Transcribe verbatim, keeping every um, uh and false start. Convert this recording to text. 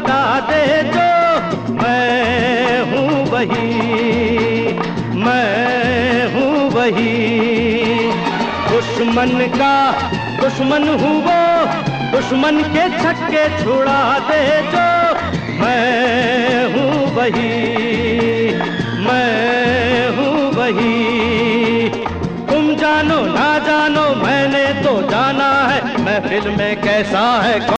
बता दे जो मैं हूँ वही, मैं हूँ वही। दुश्मन का दुश्मन हूँ वो, दुश्मन के छक्के छुड़ा दे जो मैं हूँ वही, मैं हूँ वही। तुम जानो ना जानो मैंने तो जाना है महफिल में कैसा है।